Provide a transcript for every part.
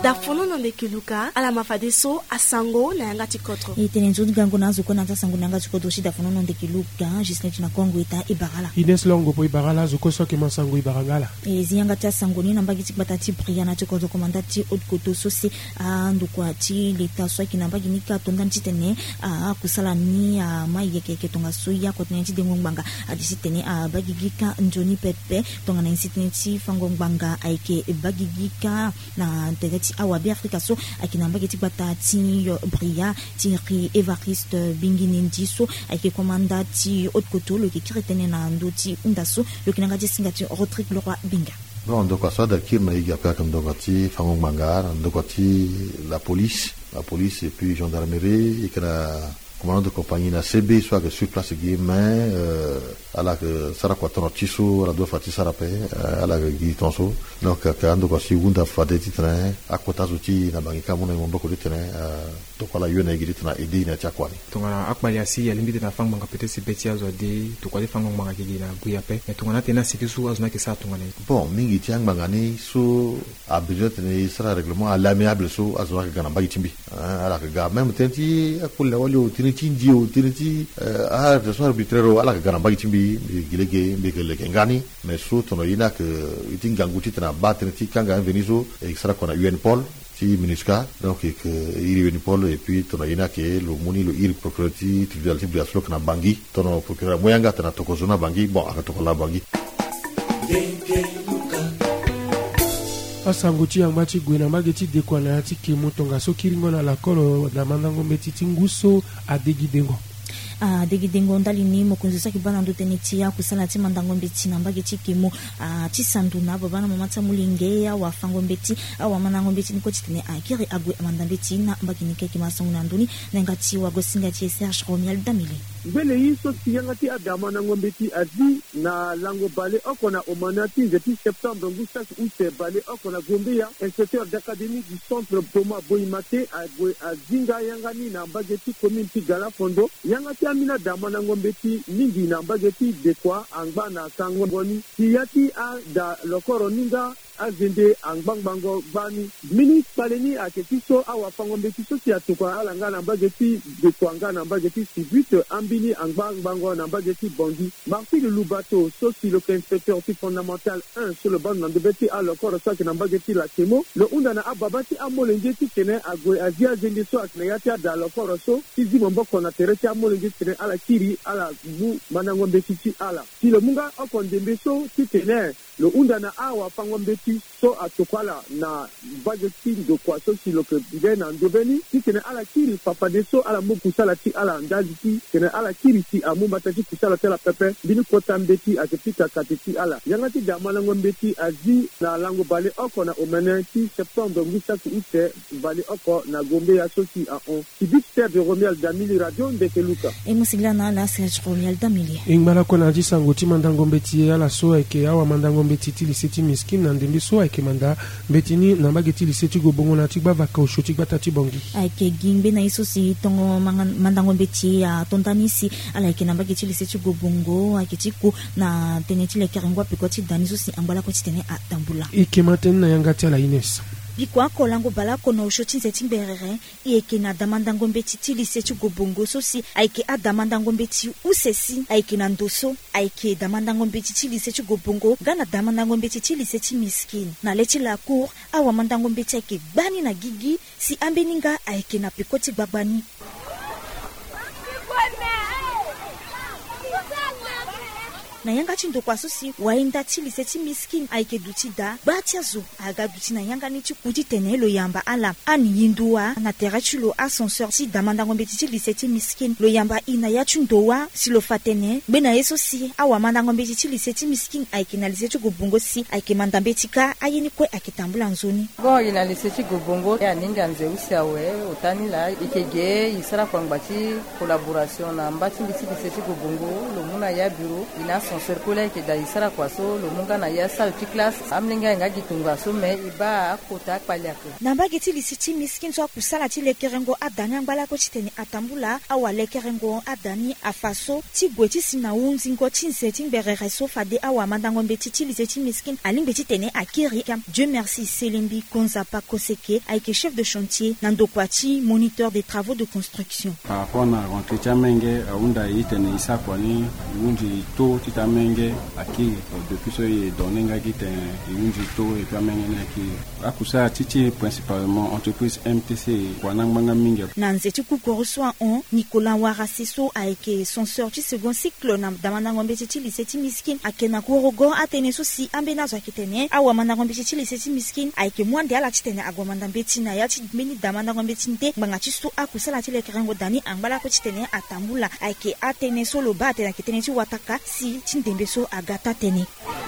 dafono nonde kiluka ala mafadeso asango na yanga tikotro itenenzo gango nazo kona sango nanga tikotro shi dafono nonde kiluka Gisnet na Kongo eta ibarala Ines Longo po ibarala zuko soki masango ibarangala zianga ta sango ni namba giti batati Briana tikotro komandati odkoto sosi ndukwa ti leta so kinamba ginika tondanti tene kusala ni mayeke ke tonga suya kotnenti dengongbanga adisitene bagigika njoni pepe tonga na insitenti fangongbanga aike bagigika na tegati awabi Afrika so akinamba giti batati Bria Thierry Evariste Binginindiso aike komandati odkoto le kiretene na ndoti undaso le kinanga disingati Rodrigue Leroy Binga. Bon, donc à ça d'acquérir na igapia comme dogati fangongbanga dogati la police et puis gendarmerie et que la commandant de compagnie na CB soit que sur place guillemets à la sara quattro tiso la due fatti sarape à la gitonso donc quand donc si unda fadeti train à kota zuti na bangi kamuna mboko de train to kala yona igiti na edi na chakwani tongana akmali asi ya limite na fangmanga peut-être betia zo de to kwali fangmanga gigi na buyape et tongana tena sikisu azuna ke sa tongana bon mingi tiang bangani so a budget ne sera règlement à l'amiable so azuna ke gana bagi timbi ala ga même tenti akulle walio tindio tinti de soir arbitraire ala ke gana bagi timbi gilege mbekele ngani mais so tono ina ke itinganguti tena batenti kanga venizo e sera kona UNPOL MINUSCA donc il est Paul et puis ton ina ke le moni le ir procureur tribunal de aslo kana bangi ton procureur moyanga tana tokozona bangi bon akatokola bangi asanguti yangbachi gwena mageti de kwana ati ke mutonga so kiringo na lakolo na mandango mbeti nguso adegi dengo degidengo ndali ni mokunzisa kibana ndo tenetia kusala ti mandango mbeti namba geti kimo ti sanduna babana mamata mulingeya wa fango mbeti awa mandango mbeti niko titene akiri agwe mandambeti na mbakinike kimasongo na nduni nengati wa gosinga ti Serge Romial Damile mbele yiso siyangati adama na ngombeti azi na lango bale okona omanati depuis septembre ngusa ute bale okona gombia inspecteur d'académie du centre Thomas Boimate azinga yangani na mbageti community Galafondo yangati amina dama na ngombeti ningi na mbageti de kwa angba na sango boni siyati a da lokoro ninga azende angbango bani mini paleni aketiso awa fango mbetiso si atukwa alanga na mbageti de kwanga na mbageti sibute ambini angbango na mbageti bondi Martin Lubato sosi le inspecteur fondamental 1 sur le banc de beti à l'ocor ça que na mbageti la kemo le undana ababati amolengeti kene agwe azia zende so aknayati da l'ocor so izi mboko na tereti amolengeti kene ala kiri ala bu manango mbetici ala si le munga okondembe so titene le undana awa fango mbeti so atokwala na budget de quoi so si le que bien en deveni si tene ala kiri papa de so ala muku sala ti ala ndaji tene ala kiri ti amumba tati kusala tela pepe bini kota mbeti akipita katiti ala yangati damala ngombeti azi na lango bale oko na omene ti septembre ngusa ku ute bale oko na gombe ya so si a on Sibit de Romial Damili radio de Keluka e musigilana la Serge Romial Damili ingmala kona ji sangoti mandango mbeti ala so eke awa mandango mbeti ti liseti miskin na ndembi so eke manda betini na mageti liseti go bongo na tigba vaka ushoti batati bongi ake gimbe na iso si tongo mandango mbeti ya tontanisi ala eke na mageti liseti go bongo ake tiku na teneti le kerengwa pikoti daniso si ambala ko titene atambula ike maten na yangati ala Ines bikwa kolango balako no shoti nzeti mberere yeke na damandango mbeti tiliseti gobongo sosi aike adamandango mbeti usesi aike na ndoso aike damandango mbeti tiliseti gobongo gana damandango mbeti tiliseti miskin na leti la cour awa mandango mbeti aike bani na gigi si ambeninga aike na pikoti babani na yanga chindo kwa sosi waenda tiliseti miskin aike dutida batia zo aga dutina yanga ni chikuti tenelo yamba ala ani yindua na terachilo ascenseur si damanda ngombeti tiliseti miskin lo yamba ina ya chundowa si lo fatene bena yeso si awa manda ngombeti tiliseti miskin aike na liseti gobongo si aike manda betika ayeni kwe akitambula nzoni go ina liseti gobongo ya ninga nzeusi awe utani la ikege isara kwa ngbachi collaboration na mbati liseti gobongo lo muna ya bureau ina son circulaire ke da isara kwa so lo munga na ya sal ti class amlinga nga gitunga so me iba kota kwaliako nambagi ti lisiti miskin so kusala ti lekerengo adani angbala ko chiteni atambula awa lekerengo adani afaso ti bweti sina unzingo chinse ti berere so fade awa mandango mbeti ti lisiti miskin alimbeti tene akiri kam Dieu merci Selembi Konzapa Koseke aike chef de chantier nandokwati moniteur des travaux de construction apona entretien menge unda itene isakwani unji to titamenge aki depuis so ye donenga gite unji to e pamenge na ki akusa titi principalement entreprise MTC kwananganga mingi nanze ti kukoroswa on Nicolas Waraseso aike son sœur ti second cycle na damandango mbeti ti liseti miskin akena korogo atene so si ambena zo akitene awa mandango mbeti ti liseti miskin aike mwande ala titene agwamanda mbeti na ya ti meni damandango mbeti nte mbanga ti so akusala ti lekerengo dani angbala ko titene atambula aike atene so lo ba atene kitene ti wataka si ti ndembe so agata tene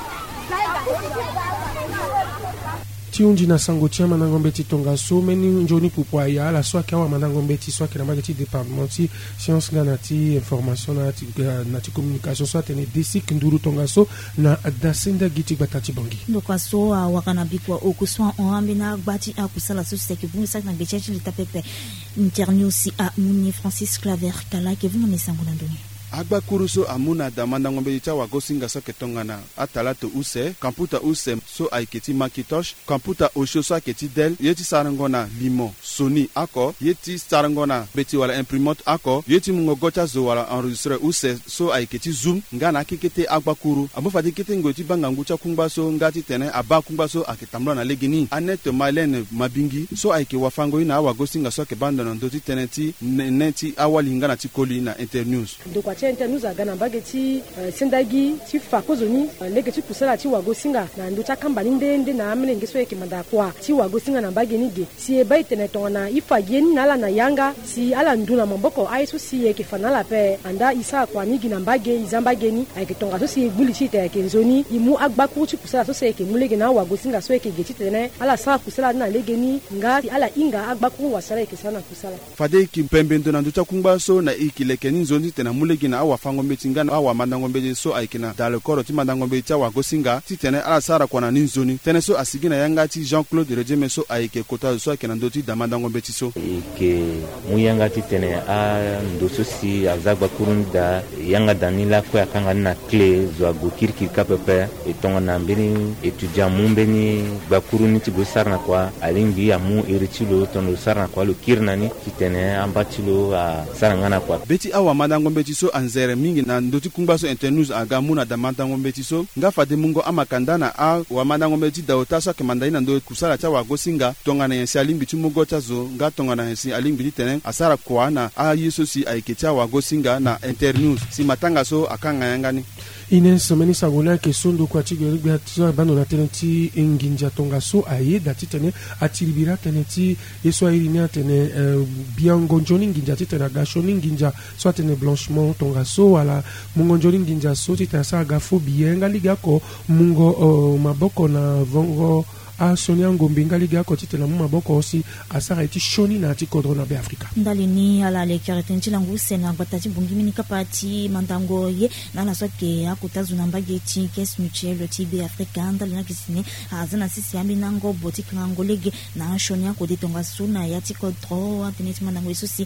tiundi na sango tia manangombe ti tonga so meni njoni pupua ya la so akawa manangombe ti so akena magati département ti science ngana ti information na ti communication so atene desik nduru tonga so na dasenda giti batati bangi ndokwa so wakana bikwa okuswa ambina gbati akusala so seke bungu sak na bechechi litapepe internews si a muni Francis Claver kala ke vunga mesango na ndoni agba kuruso amuna damanda ngombe cha wagosinga so ketongana atalato use kamputa use so aiketi makitosh kamputa osho so aketi del yeti sarangona limo sony ako yeti sarangona beti wala imprimante ako yeti mungogocha zo wala enregistrer use so aiketi zoom ngana kikete agba kuru abofati kete ngoti banga ngucha kungba so ngati tene aba kungba so aketamlo na legini Annette Malene Mabingi so aike wafango ina wagosinga so ke banda na ndoti teneti neti awali ngana ti koli na internews nous a gana bageti sendagi ti fakozoni lege ti kusala ti wagosinga na ndo ta kamba ndende na amene ngeso yake manda kwa ti wagosinga na bageni ge si e bai tene tona ifa yeni na la na yanga si ala nduna mamboko aiso si yake fanala pe anda isa kwa nigi na bage izamba geni ayeke tonga so si buli ti te yake nzoni imu agbaku ti kusala so se yake mulege na wagosinga so yake geti tene ala sa kusala na lege ni nga ala inga agbaku wasala yake sana kusala fade ki pembe ndo na ndo ta kungba so na ikileke ni nzoni tena mulege na awa fangombe tingana awa mandangombe so aikina dans le corps ti mandangombe ti awa gosinga ti tene ala sara kwana ni nzoni tene so asigina yanga ti Jean-Claude Redjeme so aike kota so aikina ndoti da mandangombe ti so ke muyanga ti tene a ndoso si azagba kurunda yanga danila ko akanga na clé zo agokirki kapepe etonga na mbeni étudiant mumbeni bakuruni ti go sarna kwa alingi amu eritilo tondo sarna kwa lo kirnani ti tene ambatilo a sarangana kwa beti awa mandangombe ti so anzere mingi na ndoti kungba so internews aga muna da mandangombe ti so nga fade mungo amakanda na a wa mandangombe ti daota so ke mandaina ndo kusala cha wa gosinga tonga na yensi alimbi ti mugo cha zo nga tonga na yensi alimbi ti tene asara kwa na a yeso si aike cha wa gosinga na internews si matanga so akanga yangani Ines meni sagona ke sondo kwa tigeri gba tso bando na teneti nginja tonga so aye dati tene atilibira teneti yeso irina tene biangonjoni nginja tena gashoni nginja so tene blanchiment tonga so wala mungonjoni nginja so tena sa gafo bienga liga ko mungo maboko na vongo a Sonia Ngombe ngaliga ko titela mu maboko osi asara iti shoni na ati kodro na be Afrika ndalini ala le karetenchi langu sena batati bungimini kapati mandango ye na la soke akutazuna mbageti kes mutuel TB Afrika ndalina kisine azana sisi ambi nango botik nango lege na shoni ko detonga suna ya ti kodro ateneti mandango esusi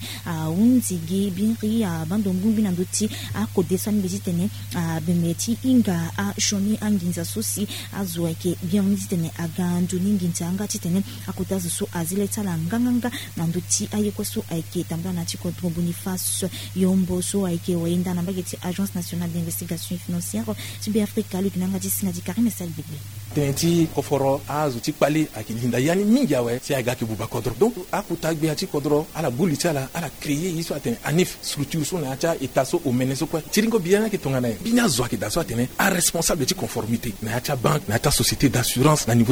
unzigi binri bando ngumbi na ndoti akodesani betitene bemeti inga a shoni anginza susi azweke bien titene aga nduningi ntanga titene akutazo so azile tala nganganga na nduti ayeko so aike tamba na tiko Boniface Yombo so aike waenda na bageti Agence nationale d'investigation financière TB Africa lukinanga tisinga Karine Salbebe tenti koforo azu tikpali akilinda yani mingi awe si aga ki buba kodro donc akutagbe ati kodro ala buli tala ala créer iso atene anif structure so na acha etaso o meneso kwa tiringo bien ki tongana binya zo ki daso atene a responsable de conformité na acha banque na acha société d'assurance na niveau ti magistrat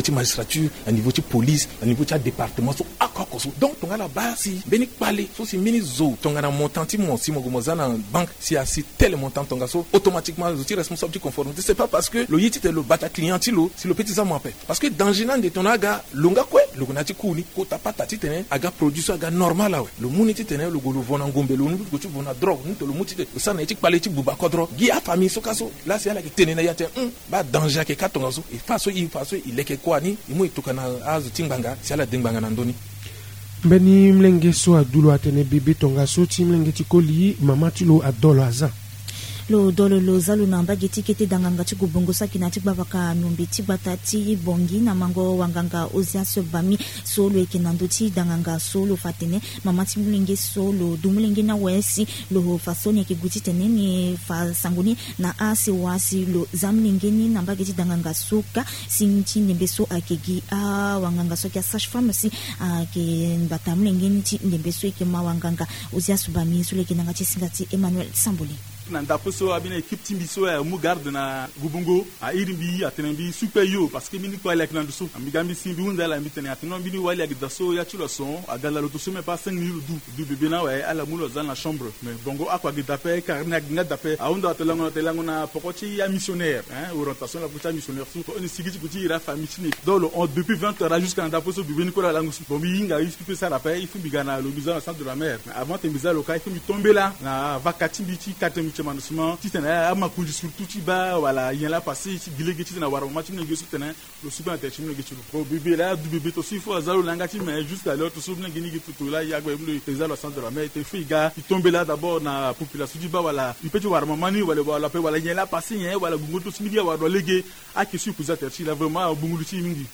magistrature à niveau de police à niveau de département so akoko so donc tonga la base beni pale so si mini zo tonga na montant ti mo si mo gomozana banque si asi tel montant tonga so automatiquement je responsable de conformité c'est pas parce que le yiti le bata client ti lo si le petit ça m'appelle parce que dans jinan de tonaga longa kwe lo gonati kuni ko tapata ti tene aga produit so aga normal la we le muni ti tene lo golo vona ngombe lo ndu ko ti vona drogue ndu lo muti te ça na ti pale ti buba kodro gi a famille so kaso là c'est la ki tene na yate ba danger ke katonga so e faso il leke kwani imu itukana azu tingbanga c'est la dingbanga na ndoni mbeni mlenge so adulo atene bebe tonga so ti mlenge ti koli mama ti lo adolo aza lo dolo lo zalu na mbageti kete danganga ti gubongo saki na ti gbavaka nombe ti gbata ti bongi na mango wanganga ozia so bami so lo eke nando ti danganga so lo fatene mama ti mulenge so lo du mulenge na wesi lo fasoni eke guti tene ni fa sangoni na asi wasi lo zamlenge ni na mbageti danganga soka sinti nembe so akegi a wanganga so kia sage femme si ke bata mulenge ni ti nembe so eke ma wanganga ozia so bami so lo eke nanga ti singati Emmanuel Samboli na ndapo so abina équipe timbiso ya mu garde na gubungo a irimbi atenembi super yo parce que mini kwa lek na duso ambigambi simbi unza la mbitene atenombi ni wali agdaso ya chulo son agala lo tuso me pas 5 minutes du bébé na wa ala mulo za na chambre mais bongo akwa gidape karna gnga dape a undo atelango na pokoti ya missionnaire orientation la pokoti missionnaire so on sigiti kuti ira famille ni dolo on depuis 20 heures jusqu'à ndapo so bébé ni ko la langue so bombi inga ispi ça rappel il faut bigana lo bizana centre de la mer avant te biza lo kai faut mi tomber là na vakati biti 4 manusement titana amakundi surtout tiba wala yen la passé ci dilege titana wara match ne gesu tena le super interchim ne gesu ko bébé là du bébé to sifo azalo langati mais jusqu'à l'autre souvenir gini gitu là ya gwe mlo ezalo centre de la mer te figa il tombe là d'abord na population tiba wala il peut wara mani wala pe wala yen la passé yen wala bungo to simidi wala lege akisu kuza terchi là vraiment bungo ti mingi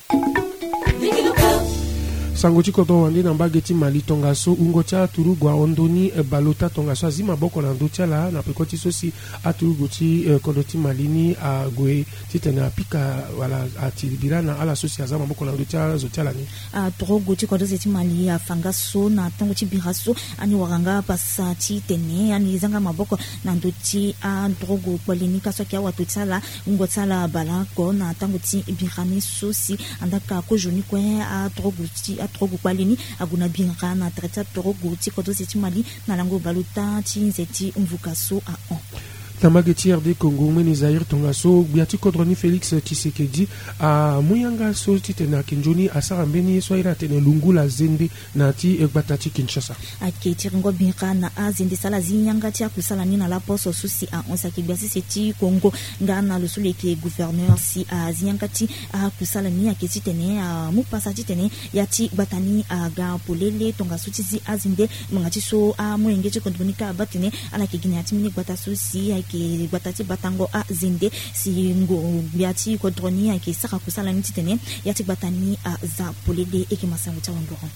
sango ti koto wande na mbage ti mali tonga so ungo ti aturugu aondoni balota tonga so azi maboko na ndö ti ala na peko ti so si aturugu ti kondo ti mali ni ague ti tene apika wala atilibira na ala so si aza maboko na ndö ti azo ti ala ni aturugu ti kondo ti mali afanga so na tongo ti bira so ani waranga pasa ti tene ani zanga maboko na ndö ti aturugu kpali ni kaso ki awato ti ala ungo ti ala bala ko na tango ti bira ni so si andaka kojoni kue aturugu ti trogo kwalini aguna binga na treta trogo ti kodo ti mali na lango baluta ti nzeti mvukaso a on tambage ti RD Congo meni Zaire tonga so biati kodroni Félix Tshisekedi a muyanga so ti tena kinjoni asara mbeni so ira tene lungula zende na ti egbata ti Kinshasa ake ti ngo binga na azende sala zinyanga ti akusala ni na la poso susi a onsa ki biasi ti Congo ngana lo sule ke gouverneur si a zinyanga ti akusala ni ake ti tene mu pasa ti tene ya ti batani ga polele tonga so ti zi azende mangati so a mwenge ti kondonika batene ala ke ginya ti mini gbata susi ke batati batango a zinde si ngo biati kodroni ke saka kusala ni titene yati batani a za polele eke masango ta wandoro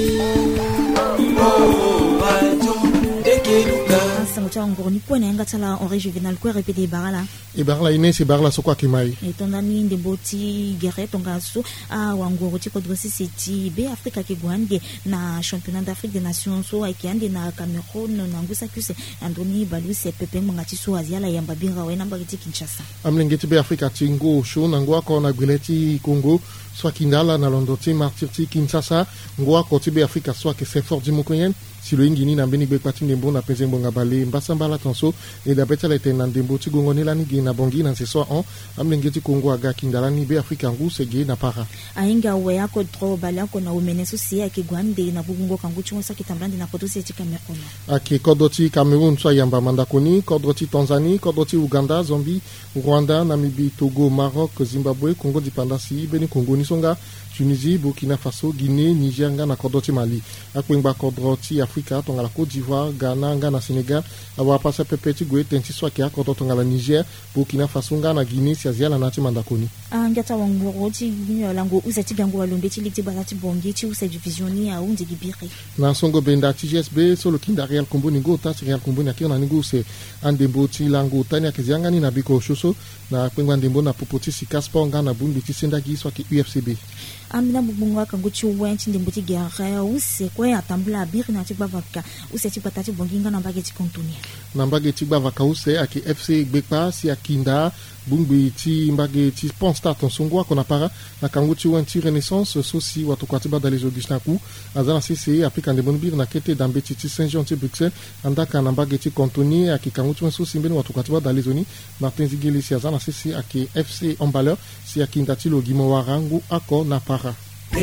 sango ta wandoro ni pona nga tala en juvenal ko répéter barala e barala ine si barala so kwa kimai e tondani ndeboti guerre tonga so a wangoro ti kodrosi seti be Afrika ke gwande na championnat d'Afrique des nations so akiande na Cameroun na ngusa kuse andoni balu se pepe ngati so aziala yamba binga wena mbagiti Kinshasa amlengeti be Afrika tingo sho na ngwa ko na gweleti Congo soit kindala na londoti martyr ti Kinshasa ngwa ko ti be Afrika soit ke c'est fort du mokoyen si le ingini na beni be kwati ndembo na pezembo ngabale mbasamba la tanso et da betala ete na ndembo ti gongo ni lani gi na bongi na se so on amlengeti Congo aga kindala ni be Afrika ngu se ge na para ainga we ako tro bala ko na umeneso si ake gwande na bugungo kangu chungo sa kitambrande na kodo se ti Cameroun ake kodoti Cameroun so yamba mandakoni kodoti Tanzanie kodoti Uganda Zambie Rwanda Namibie Togo Maroc Zimbabwe Congo dipendance beni Congo ni songa Tunisie Burkina Faso Guinée Niger nga na kodoti Mali akwengba kodoti Afrika tonga la Côte d'Ivoire Ghana nga na Sénégal awa pasa pepeti gwe tenti so ke akodo tonga la Niger Burkina Faso nga na Guinée si aziala na ti mandakoni ngata wangoro ti lango usati gango walombe ti likti balati bongi ti usa division ni a undi gibiri na songo benda ti GSB solo kinda Real Kombo ningo ta ti Real Kombo na ki na ningo se andembo ti lango tani akezianga ni na biko shoso na kwengwa ndembo na popoti si Kaspa nga na bundu ti sendagi so ke UFCB amina bubunga kango ti wenti ndembo ti gera use ko ya tambula biri na ti bavaka use ti patati bongi nga na bageti konto Kantonia na mbage ti gba vakause aki FC Gbekpa si akinda bungbi ti mbage ti Pont Start nsongwa kona para na kango ti wan ti Renaissance sosi watu kwa tiba dali Augustin azana CCE apika ndebonbir na kete dambe ti Saint-Jean ti Bruxelles andaka na mbage ti Cantonnier aki kango ti wan sosi mbeni watu kwa tiba dali zoni Martin Zigeli si azana CCE aki FC Emballeur si akinda ti Logimo Warangu ako na para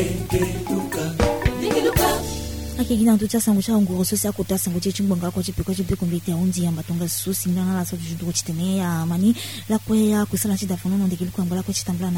akigina tucha sangu cha ngoro sosi akota sangu che chimbonga ko chipiko chipiko mbite onzi ya matonga sosi ngana la sa tujudo chitene ya mani la kwe ya kusala chida fono ndekili kwambala ko chitambala